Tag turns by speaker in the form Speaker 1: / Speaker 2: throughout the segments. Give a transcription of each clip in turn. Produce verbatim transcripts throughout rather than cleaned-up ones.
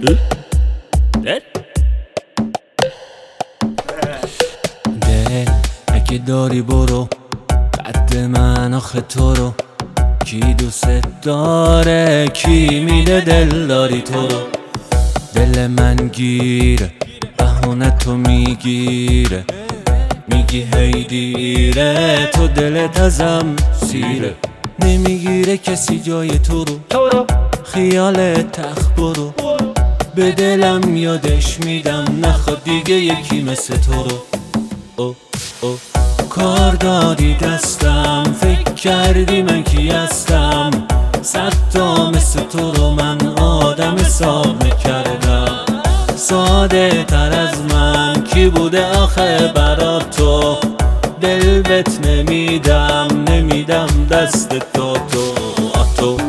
Speaker 1: دل اگه داری برو، قد من آخه تو رو کی دوست داره، کی میده دل داری تو رو. دل من گیره بهونه تو میگیره، میگی هی دیره، تو دلت ازم سیره. نمیگیره کسی جای تو رو، خیال تخت برو، به دلم یادش میدم نخواد دیگه یکی مثل تو رو. او او کار دادی دستم، فکر کردی من کی هستم، صد تا مثل تو رو من آدم حساب میکردم. ساده تر از من کی بوده آخه برا تو، دل بهت نمیدم نمیدم دست تو تو تو.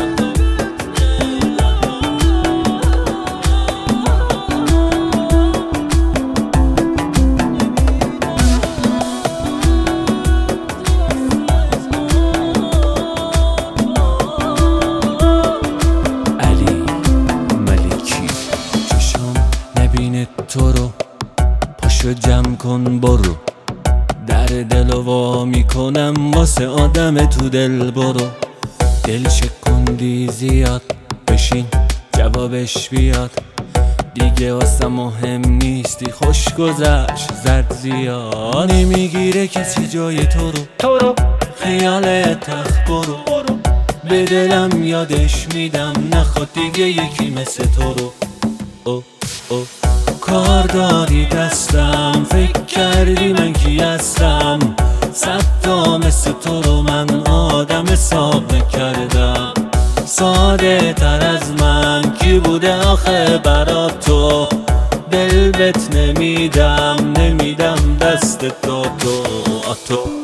Speaker 1: تو رو پاشو جمع کن برو، در دل وا میکنم واسه آدم تو دل برو. دل شکندی زیاد بشین جوابش بیاد، دیگه واسه مهم نیستی خوش گذشت زد زیاد. نمیگیره کسی جای تو رو، خیال تخت برو، به دلم یادش میدم نخواد دیگه یکی مثل تو رو. او او کار داری دستم، فکر کردی من کی هستم، صد تا مثل تو رو من آدم حساب نکردم. ساده تر از من کی بوده آخه برا تو، دل بهت نمیدم نمیدم دست تو تو تو.